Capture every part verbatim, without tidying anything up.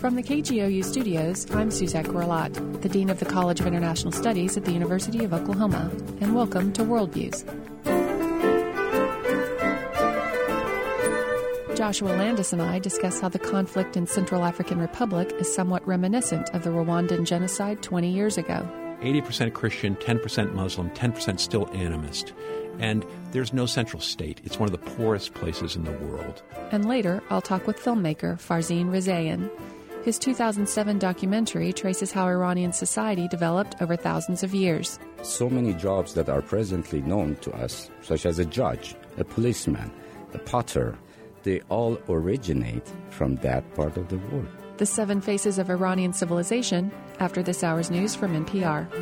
From the K G O U studios, I'm Suzette Gorlat, the Dean of the College of International Studies at the University of Oklahoma, and welcome to Worldviews. Joshua Landis and I discuss how the conflict in Central African Republic is somewhat reminiscent of the Rwandan genocide twenty years ago. eighty percent Christian, ten percent Muslim, ten percent still animist. And there's no central state. It's one of the poorest places in the world. And later, I'll talk with filmmaker Farzin Rezaian. His two thousand seven documentary traces how Iranian society developed over thousands of years. So many jobs that are presently known to us, such as a judge, a policeman, a potter, they all originate from that part of the world. The Seven Faces of Iranian Civilization, after this hour's news from N P R.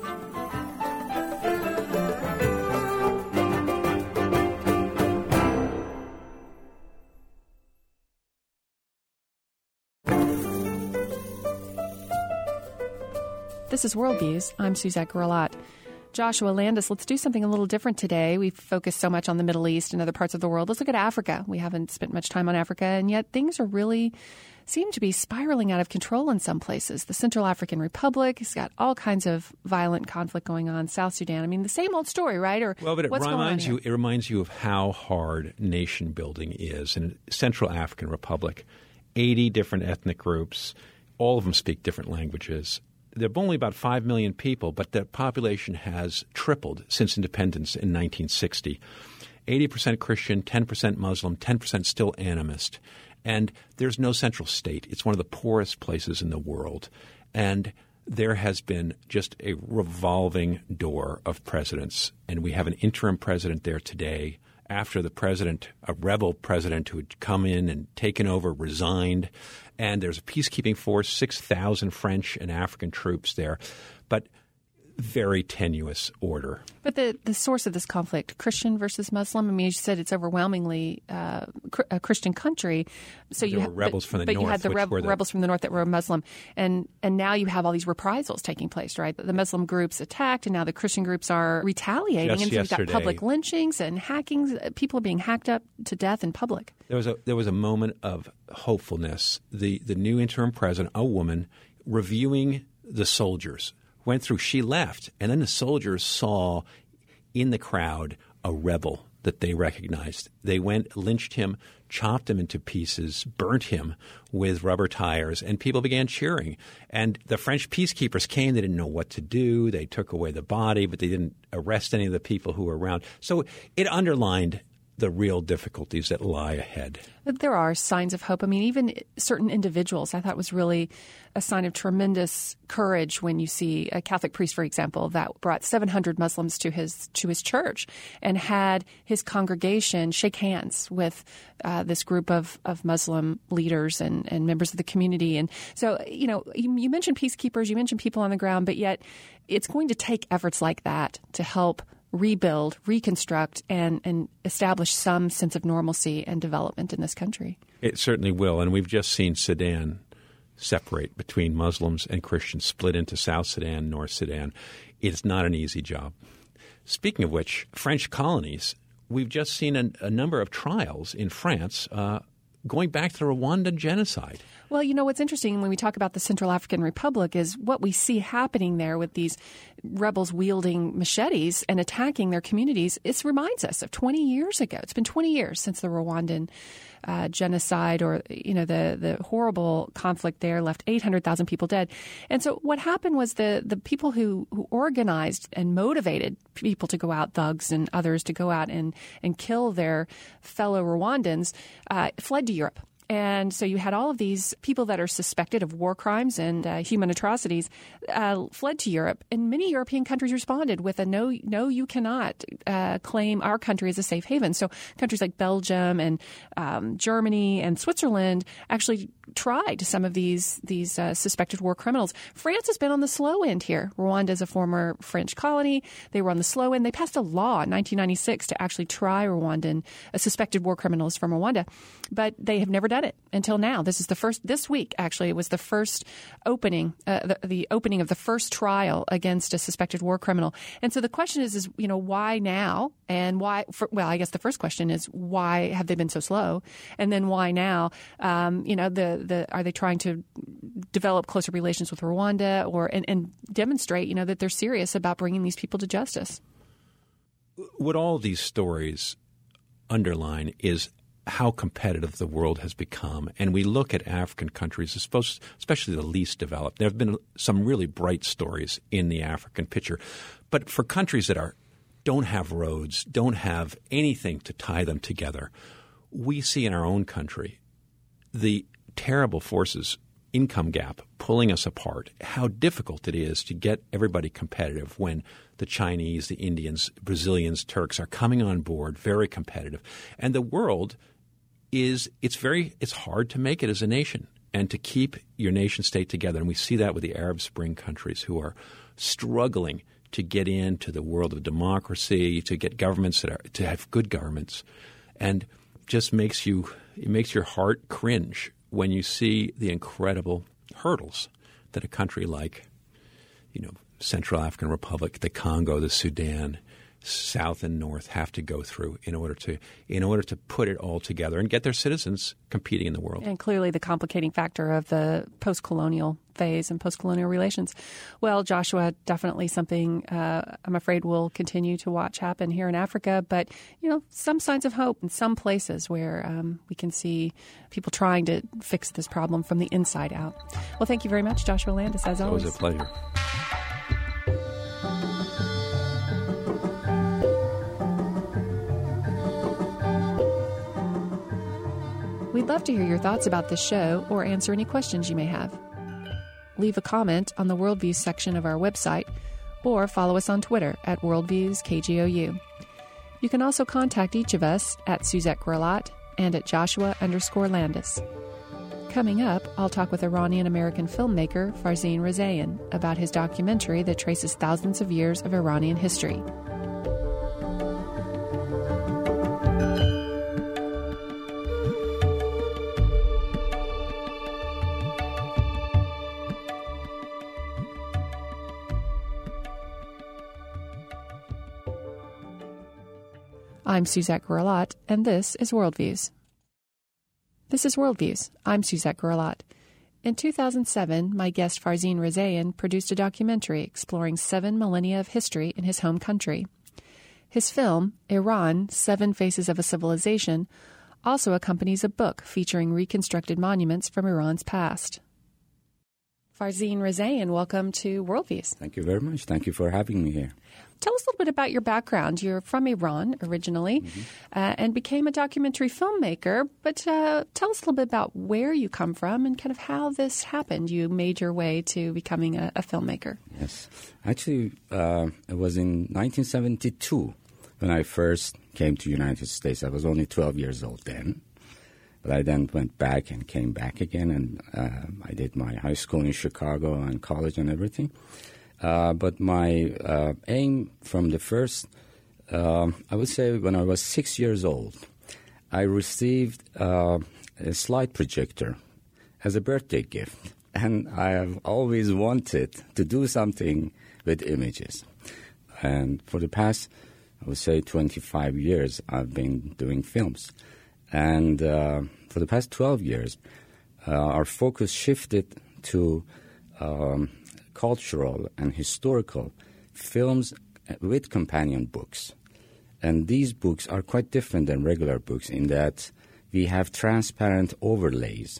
This is Worldviews. I'm Suzette Gorlat. Joshua Landis, let's do something a little different today. We've focused so much on the Middle East and other parts of the world. Let's look at Africa. We haven't spent much time on Africa, and yet things are really seem to be spiraling out of control in some places. The Central African Republic has got all kinds of violent conflict going on. South Sudan. I mean, the same old story, right? Or well, but it what's reminds going on you. It reminds you of how hard nation building is in Central African Republic. Eighty different ethnic groups. All of them speak different languages. There are only about five million people, but the population has tripled since independence in nineteen sixty. eighty percent Christian, ten percent Muslim, ten percent still animist. And there's no central state. It's one of the poorest places in the world. And there has been just a revolving door of presidents. And we have an interim president there today. After the president, a rebel president who had come in and taken over, resigned. And there's a peacekeeping force, six thousand French and African troops there. But very tenuous order. But the, the source of this conflict, Christian versus Muslim, I mean, as you said, it's overwhelmingly uh, a Christian country. So there you were ha- rebels but, from the but north. But you had the, which reb- were the rebels from the north that were Muslim. And and now you have all these reprisals taking place, right? The Muslim groups attacked, and now the Christian groups are retaliating. Just and so you've got yesterday. public lynchings and hackings. People are being hacked up to death in public. There was a there was a moment of hopefulness. The the new interim president, a woman, reviewing the soldiers, went through, she left, and then the soldiers saw in the crowd a rebel that they recognized. They went, lynched him, chopped him into pieces, burnt him with rubber tires, and people began cheering. And the French peacekeepers came. They didn't know what to do. They took away the body, but they didn't arrest any of the people who were around. So it underlined the real difficulties that lie ahead. But there are signs of hope. I mean, even certain individuals, I thought was really a sign of tremendous courage when you see a Catholic priest, for example, that brought seven hundred Muslims to his to his church and had his congregation shake hands with uh, this group of, of Muslim leaders and, and members of the community. And so, you know, you, you mentioned peacekeepers, you mentioned people on the ground, but yet it's going to take efforts like that to help rebuild, reconstruct, and, and establish some sense of normalcy and development in this country. It certainly will. And we've just seen Sudan separate between Muslims and Christians, split into South Sudan, North Sudan. It's not an easy job. Speaking of which, French colonies, we've just seen a, a number of trials in France uh, going back to the Rwandan genocide. Well, you know, what's interesting when we talk about the Central African Republic is what we see happening there with these rebels wielding machetes and attacking their communities. It reminds us of twenty years ago. It's been twenty years since the Rwandan uh, genocide or, you know, the, the horrible conflict there left eight hundred thousand people dead. And so what happened was the, the people who, who organized and motivated people to go out, thugs and others to go out and, and kill their fellow Rwandans, uh, fled to Europe. And so you had all of these people that are suspected of war crimes and uh, human atrocities uh, fled to Europe. And many European countries responded with a no, no, you cannot uh, claim our country as a safe haven. So countries like Belgium and um, Germany and Switzerland actually tried some of these these uh, suspected war criminals. France has been on the slow end here. Rwanda is a former French colony. They were on the slow end. They passed a law in nineteen ninety-six to actually try Rwandan uh, suspected war criminals from Rwanda, but they have never done it until now. This is the first. This week, actually, it was the first opening, uh, the, the opening of the first trial against a suspected war criminal. And so the question is, is you know, why now? And why? For, well, I guess the first question is why have they been so slow? And then why now? Um, you know, the the are they trying to develop closer relations with Rwanda or and, and demonstrate, you know, that they're serious about bringing these people to justice. What all these stories underline is how competitive the world has become. And we look at African countries, especially the least developed. There have been some really bright stories in the African picture. But for countries that are don't have roads, don't have anything to tie them together, we see in our own country the terrible forces, income gap, pulling us apart, how difficult it is to get everybody competitive when the Chinese, the Indians, Brazilians, Turks are coming on board, very competitive. And the world is it's very it's hard to make it as a nation and to keep your nation state together. And we see that with the Arab Spring countries who are struggling to get into the world of democracy, to get governments that are to have good governments, and just makes you it makes your heart cringe when you see the incredible hurdles that a country like, you know, Central African Republic, the Congo, the Sudan, South and North have to go through in order to in order to put it all together and get their citizens competing in the world. And clearly the complicating factor of the post-colonial phase and post-colonial relations. Well, Joshua, definitely something uh, I'm afraid we'll continue to watch happen here in Africa. But, you know, some signs of hope in some places where um, we can see people trying to fix this problem from the inside out. Well, thank you very much, Joshua Landis, as always. It was a pleasure. We'd love to hear your thoughts about this show or answer any questions you may have. Leave a comment on the Worldviews section of our website or follow us on Twitter at Worldviews K G O U. You can also contact each of us at Suzette Gurlat and at Joshua underscore Landis. Coming up, I'll talk with Iranian-American filmmaker Farzin Rezaian about his documentary that traces thousands of years of Iranian history. I'm Suzette Gurlat, and this is Worldviews. This is Worldviews. I'm Suzette Gurlat. In two thousand seven, my guest Farzin Rezaian produced a documentary exploring seven millennia of history in his home country. His film, Iran, Seven Faces of a Civilization, also accompanies a book featuring reconstructed monuments from Iran's past. Farzin Rezaian, welcome to Worldviews. Thank you very much. Thank you for having me here. Tell us a little bit about your background. You're from Iran originally mm-hmm. uh, and became a documentary filmmaker. But uh, tell us a little bit about where you come from and kind of how this happened. You made your way to becoming a, a filmmaker. Yes. Actually, uh, it was in nineteen seventy-two when I first came to the United States. I was only twelve years old then. But I then went back and came back again, and uh, I did my high school in Chicago and college and everything. Uh, but my uh, aim from the first, uh, I would say when I was six years old, I received uh, a slide projector as a birthday gift. And I have always wanted to do something with images. And for the past, I would say, twenty-five years, I've been doing films. And uh, for the past twelve years, uh, our focus shifted to um, cultural and historical films with companion books. And these books are quite different than regular books in that we have transparent overlays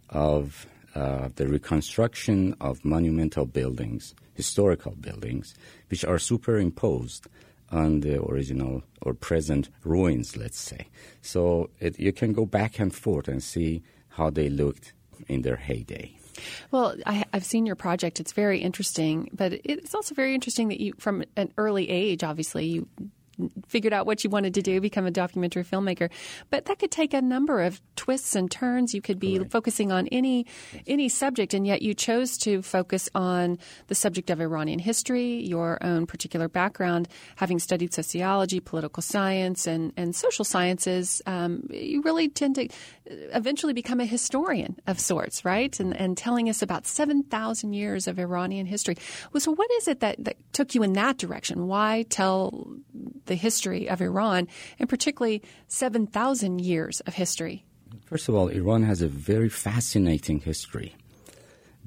of uh, the reconstruction of monumental buildings, historical buildings, which are superimposed on the original or present ruins, let's say. So it, you can go back and forth and see how they looked in their heyday. Well, I, I've seen your project. It's very interesting, but it's also very interesting that you, from an early age, obviously, you figured out what you wanted to do, become a documentary filmmaker. But that could take a number of twists and turns. You could be Correct. focusing on any any subject, and yet you chose to focus on the subject of Iranian history, your own particular background, having studied sociology, political science, and, and social sciences. Um, you really tend to eventually become a historian of sorts, right? And, and telling us about seven thousand years of Iranian history. Well, so what is it that, that took you in that direction? Why tell the history of Iran, and particularly seven thousand years of history? First of all, Iran has a very fascinating history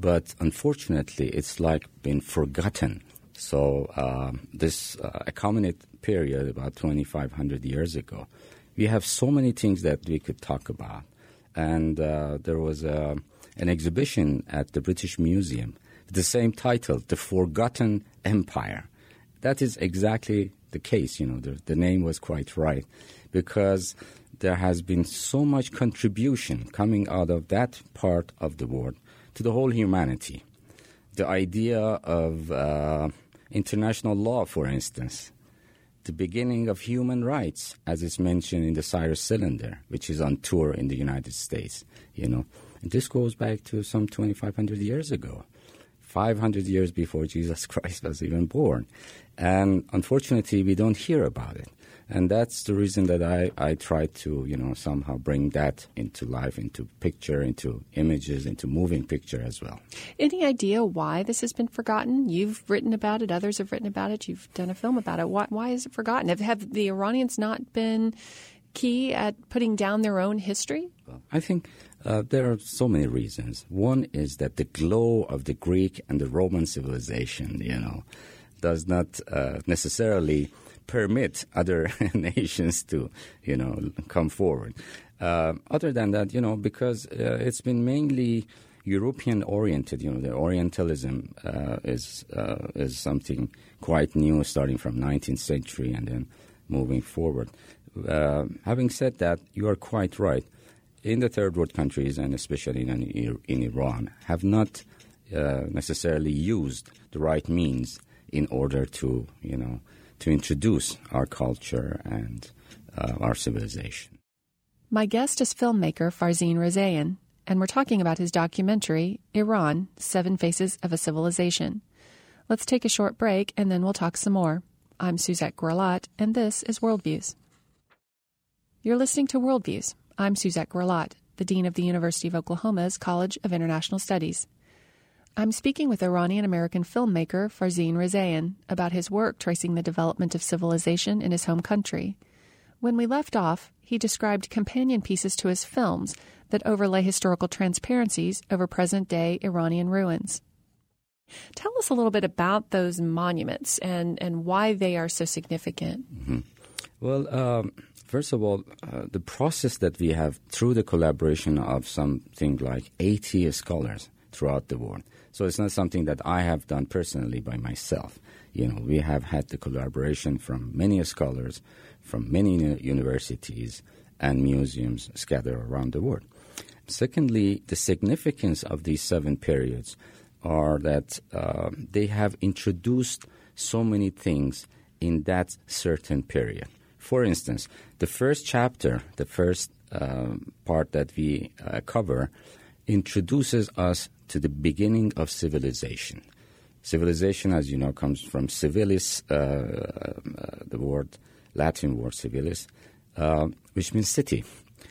but unfortunately, it's like been forgotten. So uh, this uh, Achaemenid period, about twenty-five hundred years ago, we have so many things that we could talk about. And uh, there was a, an exhibition at the British Museum with the same title, The Forgotten Empire. That is exactly the case. You know, the, the name was quite right, because there has been so much contribution coming out of that part of the world to the whole humanity. The idea of uh, international law, for instance, the beginning of human rights, as it's mentioned in the Cyrus Cylinder, which is on tour in the United States. You know, and this goes back to some twenty-five hundred years ago, five hundred years before Jesus Christ was even born. And unfortunately, we don't hear about it. And that's the reason that I, I try to, you know, somehow bring that into life, into picture, into images, into moving picture as well. Any idea why this has been forgotten? You've written about it. Others have written about it. You've done a film about it. Why, why is it forgotten? Have, have the Iranians not been key at putting down their own history? Well, I think uh, there are so many reasons. One is that the glow of the Greek and the Roman civilization, you know, does not uh, necessarily permit other nations to, you know, come forward. Uh, other than that, you know, because uh, it's been mainly European-oriented, you know, the Orientalism uh, is uh, is something quite new, starting from nineteenth century and then moving forward. Uh, having said that, you are quite right. In the third world countries, and especially in, in Iran, have not uh, necessarily used the right means in order to, you know, to introduce our culture and uh, our civilization. My guest is filmmaker Farzin Rezaian, and we're talking about his documentary, Iran, Seven Faces of a Civilization. Let's take a short break, and then we'll talk some more. I'm Suzette Gurlat, and this is Worldviews. You're listening to Worldviews. I'm Suzette Gurlat, the Dean of the University of Oklahoma's College of International Studies. I'm speaking with Iranian-American filmmaker Farzin Rezaian about his work tracing the development of civilization in his home country. When we left off, he described companion pieces to his films that overlay historical transparencies over present-day Iranian ruins. Tell us a little bit about those monuments and, and why they are so significant. Mm-hmm. Well, um, first of all, uh, the process that we have through the collaboration of something like eighty scholars throughout the world. So it's not something that I have done personally by myself. You know, we have had the collaboration from many scholars, from many universities and museums scattered around the world. Secondly, the significance of these seven periods are that uh, they have introduced so many things in that certain period. For instance, the first chapter, the first uh, part that we uh, cover, introduces us to the beginning of civilization. Civilization, as you know, comes from civilis, uh, uh, the word, Latin word civilis, uh, which means city.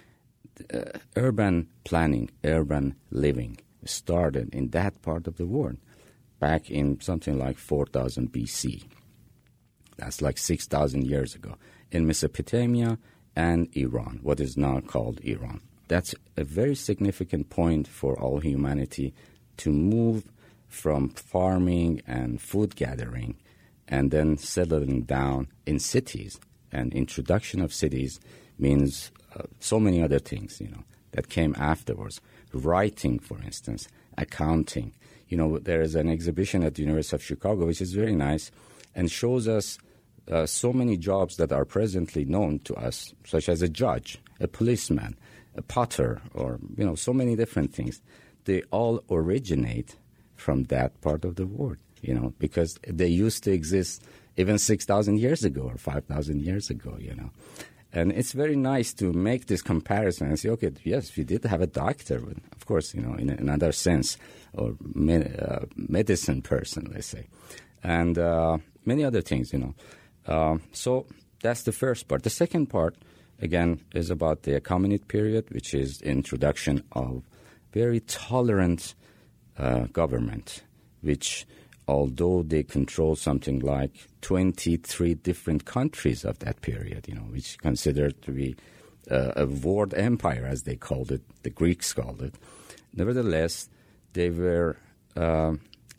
Uh, urban planning, urban living started in that part of the world back in something like four thousand B C. That's like six thousand years ago in Mesopotamia and Iran, what is now called Iran. That's a very significant point for all humanity to move from farming and food gathering and then settling down in cities. And introduction of cities means uh, so many other things, you know, that came afterwards. Writing, for instance, accounting. You know, there is an exhibition at the University of Chicago, which is very nice, and shows us uh, so many jobs that are presently known to us, such as a judge, a policeman, a potter, or, you know, so many different things. They all originate from that part of the world, you know, because they used to exist even six thousand years ago or five thousand years ago, you know. And it's very nice to make this comparison and say, okay, yes, we did have a doctor, but of course, you know, in another sense, or me- uh, medicine person, let's say, and uh, many other things, you know. Uh, so that's the first part. The second part, again, is about the Achaemenid period, which is the introduction of very tolerant uh, government, which, although they control something like twenty-three different countries of that period, you know, which considered to be uh, a world empire, as they called it, the Greeks called it, nevertheless, they were uh,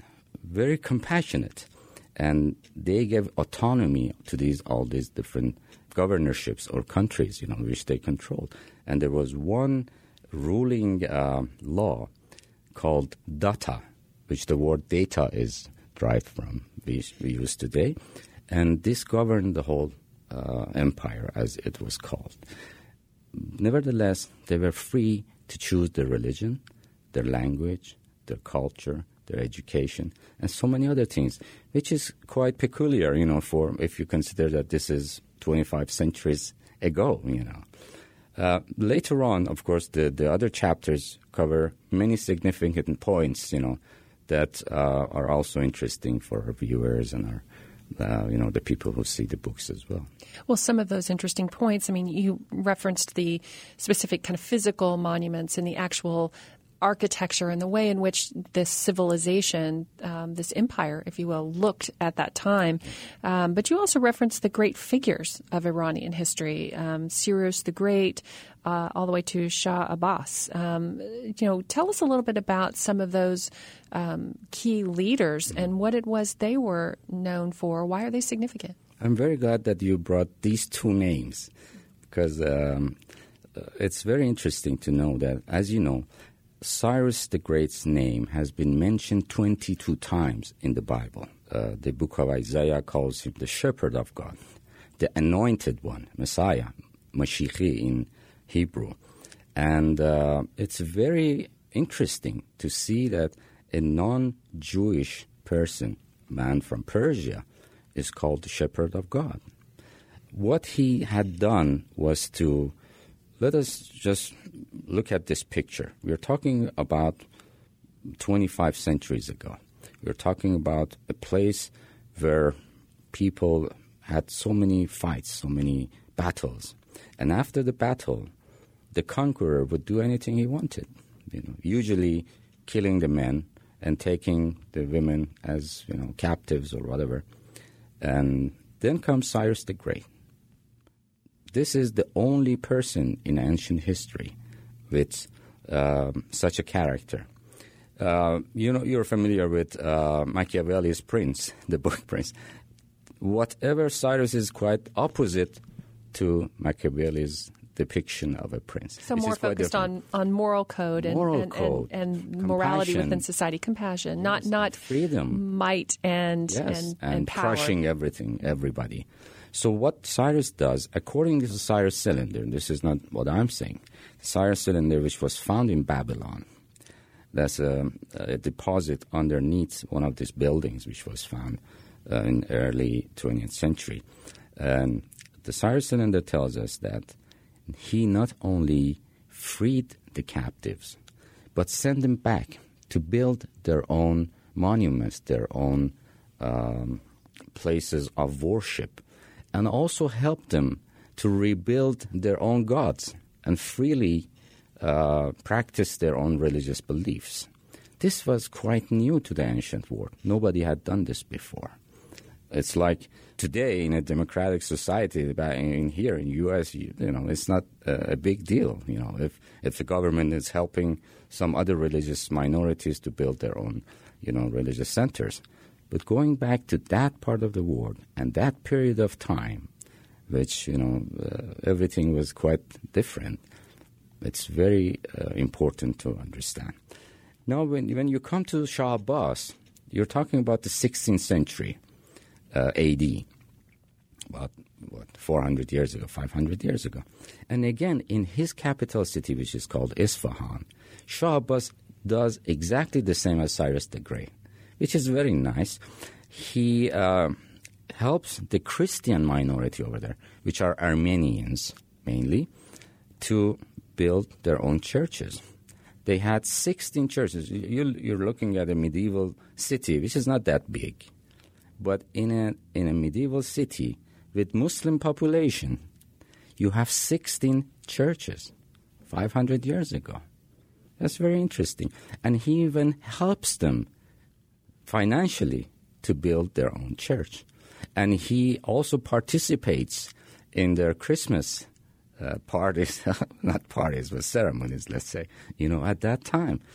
very compassionate, and they gave autonomy to these all these different governorships or countries, you know, which they controlled. And there was one ruling uh, law called data, which the word data is derived from, we, we use today. And this governed the whole uh, empire, as it was called. Nevertheless, they were free to choose their religion, their language, their culture, their education, and so many other things, which is quite peculiar, you know, for if you consider that this is twenty-five centuries ago, you know. Uh, later on, of course, the, the other chapters cover many significant points, you know, that uh, are also interesting for our viewers and our, uh, you know, the people who see the books as well. Well, some of those interesting points, I mean, you referenced the specific kind of physical monuments and the actual architecture and the way in which this civilization, um, this empire, if you will, looked at that time. Um, but you also referenced the great figures of Iranian history, um, Cyrus the Great, uh, all the way to Shah Abbas. Um, you know, tell us a little bit about some of those um, key leaders and what it was they were known for. Why are they significant? I'm very glad that you brought these two names because um, it's very interesting to know that, as you know, Cyrus the Great's name has been mentioned twenty-two times in the Bible. Uh, the book of Isaiah calls him the shepherd of God, the anointed one, Messiah, Mashiach in Hebrew. And uh, it's very interesting to see that a non-Jewish person, man from Persia, is called the shepherd of God. What he had done was to, let us just look at this picture. We're talking about twenty-five centuries ago. We're talking about a place where people had so many fights, so many battles. And after the battle, the conqueror would do anything he wanted, you know, usually killing the men and taking the women as, you know, captives or whatever. And then comes Cyrus the Great. This is the only person in ancient history with uh, such a character. Uh, you know, you're familiar with uh, Machiavelli's Prince, the book Prince. Whatever Cyrus is quite opposite to Machiavelli's depiction of a prince. So this more focused on, on moral code and, moral and, code, and, and morality within society, compassion, not yes, not freedom, might and yes, and, and, and power. Crushing everything, everybody. So what Cyrus does, according to the Cyrus Cylinder, this is not what I'm saying, the Cyrus Cylinder, which was found in Babylon, that's a, a deposit underneath one of these buildings, which was found uh, in early twentieth century. And the Cyrus Cylinder tells us that he not only freed the captives, but sent them back to build their own monuments, their own um, places of worship, and also helped them to rebuild their own gods and freely uh, practice their own religious beliefs. This was quite new to the ancient world. Nobody had done this before. It's like today in a democratic society, in here in U S, you, you know, it's not a, a big deal. You know, if if the government is helping some other religious minorities to build their own, you know, religious centers. But going back to that part of the world and that period of time, which, you know, uh, everything was quite different, it's very uh, important to understand. Now, when when you come to Shah Abbas, you're talking about the sixteenth century. Uh, A D, about what, four hundred years ago, five hundred years ago. And again, in his capital city, which is called Isfahan, Shah Abbas does exactly the same as Cyrus the Great, which is very nice. He uh, helps the Christian minority over there, which are Armenians mainly, to build their own churches. They had sixteen churches. You, you're looking at a medieval city, which is not that big. But in a in a medieval city with Muslim population, you have sixteen churches five hundred years ago. That's very interesting. And he even helps them financially to build their own church. And he also participates in their Christmas uh, parties, not parties, but ceremonies, let's say, you know, at that time.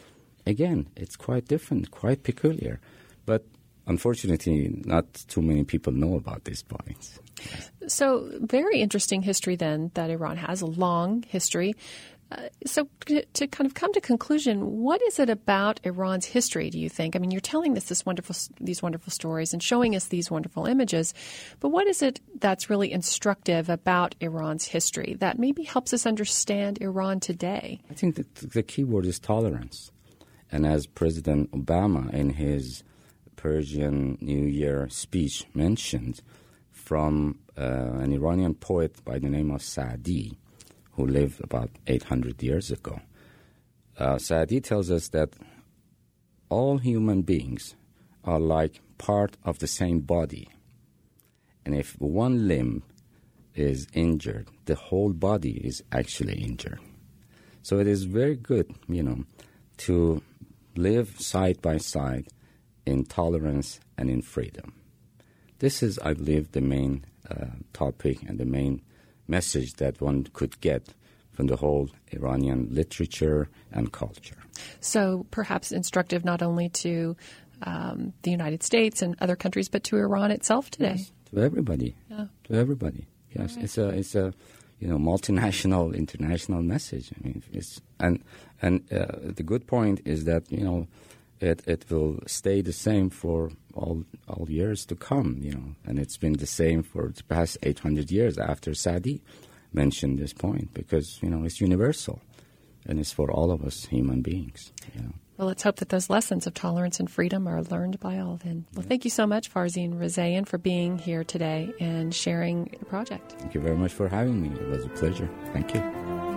again, it's quite different, quite peculiar. But unfortunately, not too many people know about these points. So very interesting history then that Iran has, a long history. Uh, so to, to kind of come to conclusion, what is it about Iran's history, do you think? I mean, you're telling us this wonderful, these wonderful stories and showing us these wonderful images, but what is it that's really instructive about Iran's history that maybe helps us understand Iran today? I think that the key word is tolerance. And as President Obama in his Persian New Year speech mentioned, from uh, an Iranian poet by the name of Saadi, who lived about eight hundred years ago. Uh, Saadi tells us that all human beings are like part of the same body. And if one limb is injured, the whole body is actually injured. So it is very good, you know, to live side by side in tolerance and in freedom. This is, I believe, the main uh, topic and the main message that one could get from the whole Iranian literature and culture. So perhaps instructive not only to um, the United States and other countries, but to Iran itself today. Yes, to everybody. Yeah. To everybody. Yes, right. it's a it's a you know multinational, international message. I mean, it's and and uh, the good point is that you know. It, it will stay the same for all all years to come, you know, and it's been the same for the past eight hundred years after Saadi mentioned this point because, you know, it's universal and it's for all of us human beings, you know. Well, let's hope that those lessons of tolerance and freedom are learned by all then. Well, yeah. Thank you so much, Farzin Rezaian, for being here today and sharing your project. Thank you very much for having me. It was a pleasure. Thank you.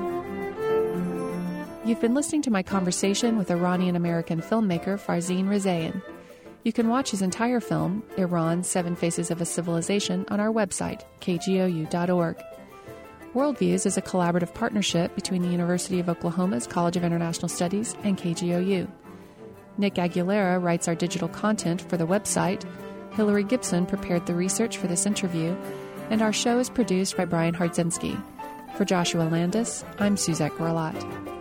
You've been listening to my conversation with Iranian-American filmmaker Farzin Rezaian. You can watch his entire film, Iran, Seven Faces of a Civilization, on our website, k g o u dot org. Worldviews is a collaborative partnership between the University of Oklahoma's College of International Studies and K G O U. Nick Aguilera writes our digital content for the website. Hillary Gibson prepared the research for this interview, and our show is produced by Brian Hardzinski. For Joshua Landis, I'm Suzette Gorlat.